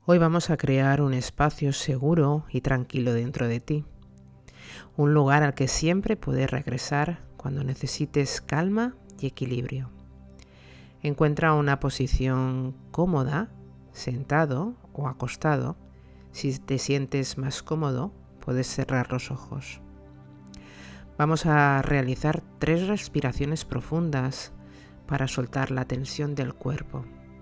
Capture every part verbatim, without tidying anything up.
Hoy vamos a crear un espacio seguro y tranquilo dentro de ti. Un lugar al que siempre puedes regresar cuando necesites calma y equilibrio. Encuentra una posición cómoda, sentado o acostado. Si te sientes más cómodo, puedes cerrar los ojos. Vamos a realizar tres respiraciones profundas para soltar la tensión del cuerpo.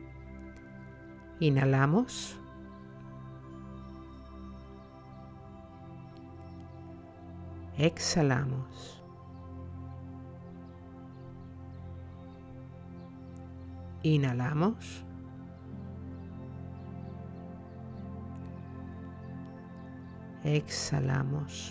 Inhalamos. Exhalamos. Inhalamos. Exhalamos.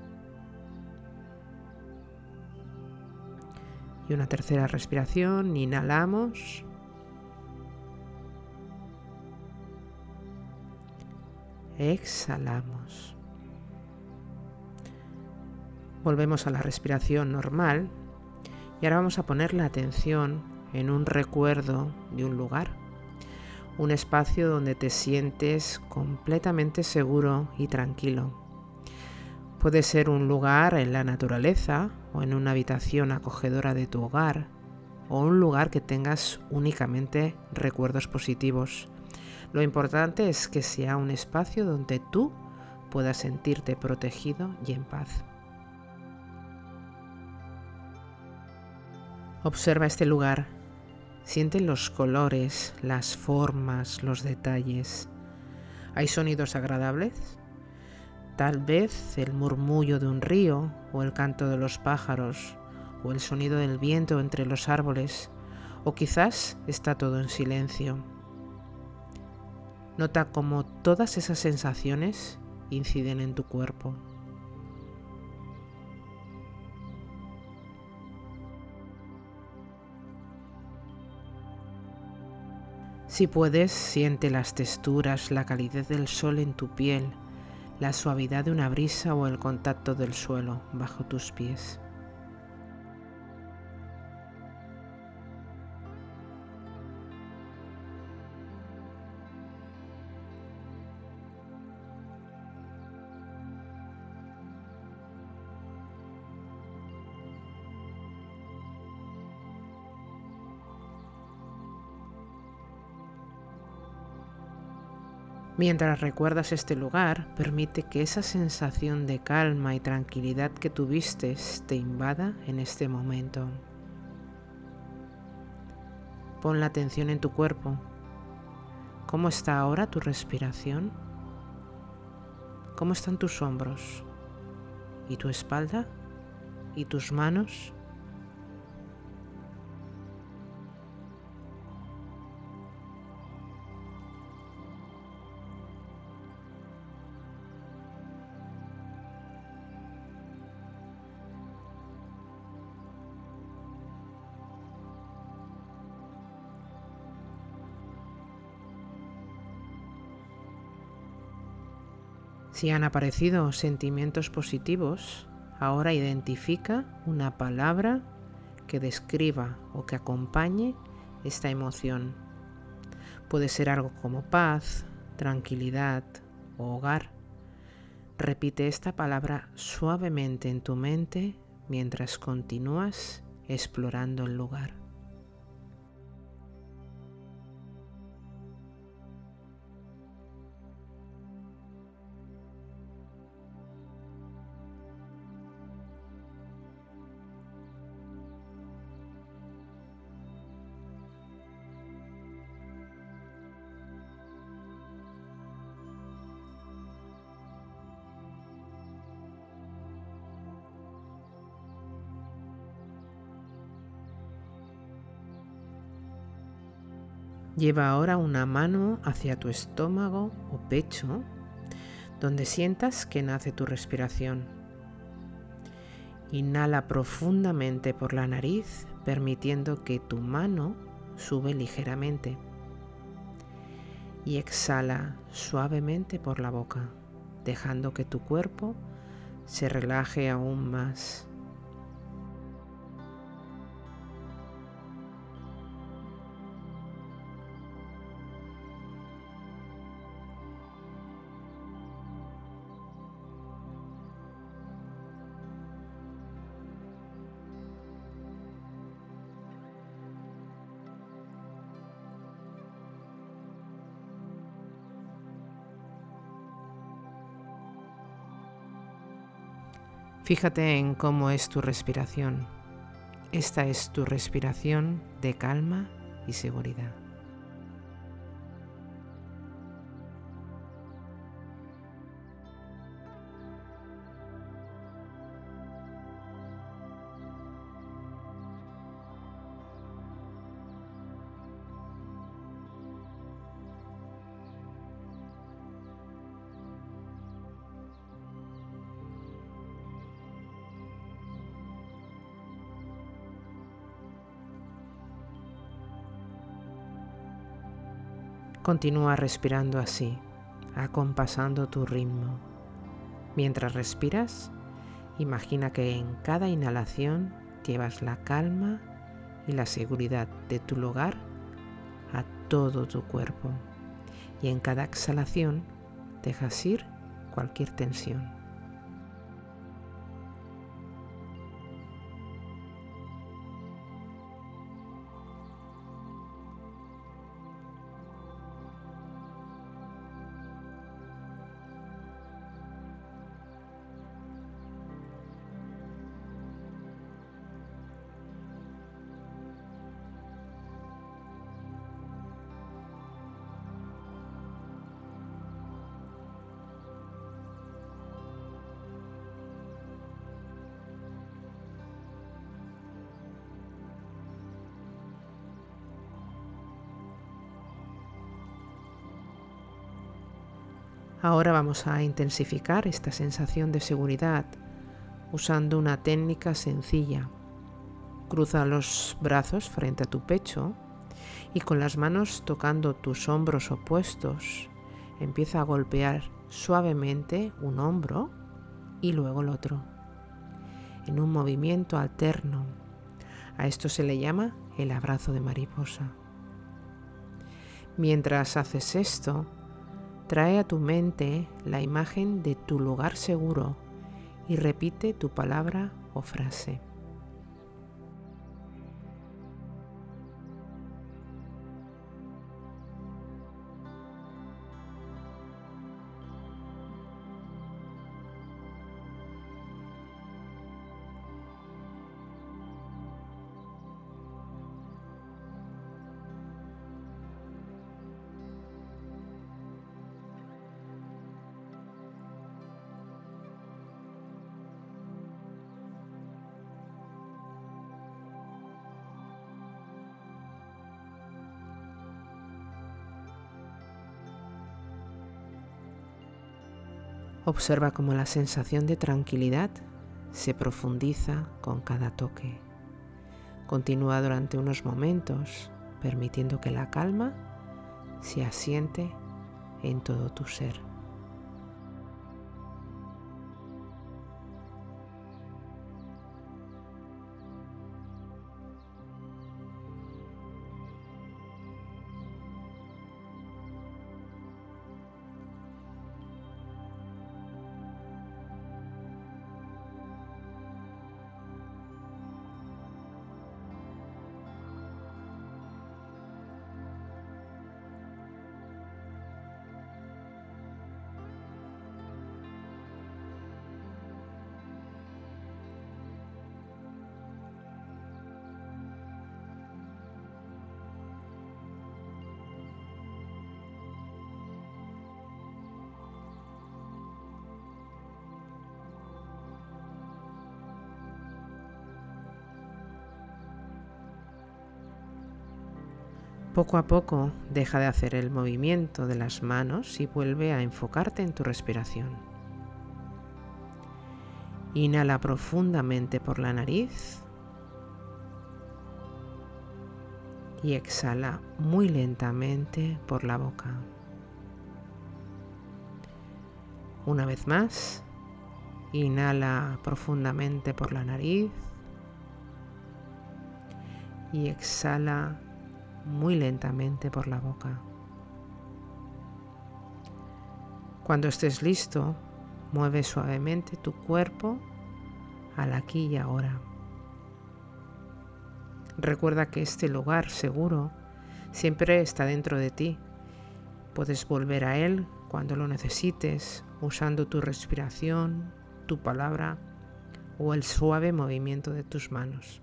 Y una tercera respiración. Inhalamos. Exhalamos. Volvemos a la respiración normal y ahora vamos a poner la atención en un recuerdo de un lugar, un espacio donde te sientes completamente seguro y tranquilo. Puede ser un lugar en la naturaleza o en una habitación acogedora de tu hogar o un lugar que tengas únicamente recuerdos positivos. Lo importante es que sea un espacio donde tú puedas sentirte protegido y en paz. Observa este lugar, siente los colores, las formas, los detalles. ¿Hay sonidos agradables? Tal vez el murmullo de un río o el canto de los pájaros o el sonido del viento entre los árboles, o quizás está todo en silencio. Nota cómo todas esas sensaciones inciden en tu cuerpo. Si puedes, siente las texturas, la calidez del sol en tu piel, la suavidad de una brisa o el contacto del suelo bajo tus pies. Mientras recuerdas este lugar, permite que esa sensación de calma y tranquilidad que tuviste te invada en este momento. Pon la atención en tu cuerpo. ¿Cómo está ahora tu respiración? ¿Cómo están tus hombros? ¿Y tu espalda? ¿Y tus manos? Si han aparecido sentimientos positivos, ahora identifica una palabra que describa o que acompañe esta emoción. Puede ser algo como paz, tranquilidad o hogar. Repite esta palabra suavemente en tu mente mientras continúas explorando el lugar. Lleva ahora una mano hacia tu estómago o pecho, donde sientas que nace tu respiración. Inhala profundamente por la nariz, permitiendo que tu mano sube ligeramente. Y exhala suavemente por la boca, dejando que tu cuerpo se relaje aún más. Fíjate en cómo es tu respiración. Esta es tu respiración de calma y seguridad. Continúa respirando así, acompasando tu ritmo. Mientras respiras, imagina que en cada inhalación llevas la calma y la seguridad de tu lugar a todo tu cuerpo, y en cada exhalación dejas ir cualquier tensión. Ahora vamos a intensificar esta sensación de seguridad usando una técnica sencilla. Cruza los brazos frente a tu pecho y con las manos tocando tus hombros opuestos, empieza a golpear suavemente un hombro y luego el otro, en un movimiento alterno. A esto se le llama el abrazo de mariposa. Mientras haces esto, trae a tu mente la imagen de tu lugar seguro y repite tu palabra o frase. Observa cómo la sensación de tranquilidad se profundiza con cada toque. Continúa durante unos momentos, permitiendo que la calma se asiente en todo tu ser. Poco a poco deja de hacer el movimiento de las manos y vuelve a enfocarte en tu respiración. Inhala profundamente por la nariz y exhala muy lentamente por la boca. Una vez más, inhala profundamente por la nariz y exhala muy lentamente por la boca. Cuando estés listo, mueve suavemente tu cuerpo al aquí y ahora. Recuerda que este lugar seguro siempre está dentro de ti. Puedes volver a él cuando lo necesites, usando tu respiración, tu palabra o el suave movimiento de tus manos.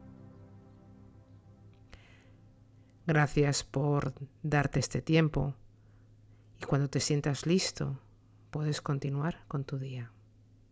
Gracias por darte este tiempo y cuando te sientas listo, puedes continuar con tu día.